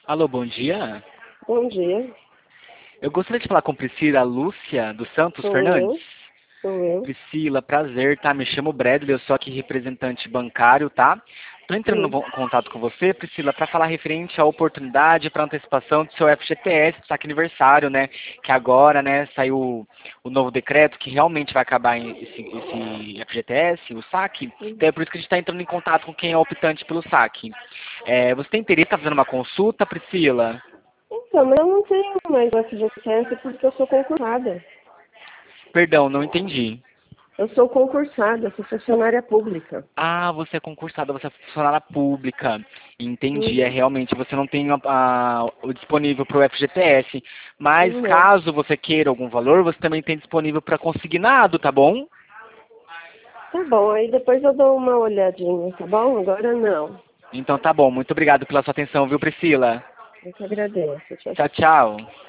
Alô, bom dia. Bom dia, Eu gostaria de falar com Priscila Lúcia dos Santos sou Fernandes. eu, sou eu. Priscila, prazer, tá? Me chamo Bradley, eu sou aqui representante bancário, tá? Tô entrando Sim. em contato com você, Priscila, para falar referente à oportunidade para antecipação do seu FGTS, do saque aniversário, né? Que agora, né, saiu o novo decreto que realmente vai acabar esse FGTS, o saque. Então é por isso que a gente está entrando em contato com quem é optante pelo saque. Você tem interesse em estar fazendo uma consulta, Priscila? Então, mas eu não tenho mais o FGTS porque eu sou concursada. Perdão, não entendi. Eu sou concursada, sou funcionária pública. Ah, você é concursada, você é funcionária pública. Entendi, é Uhum. realmente você não tem o disponível para o FGTS. Mas Não. caso você queira algum valor, você também tem disponível para consignado, tá bom? Tá bom, aí depois eu dou uma olhadinha, tá bom? Agora não. Então tá bom, muito obrigado pela sua atenção, viu, Priscila? Eu que agradeço. Tchau, Tchau, tchau. tchau.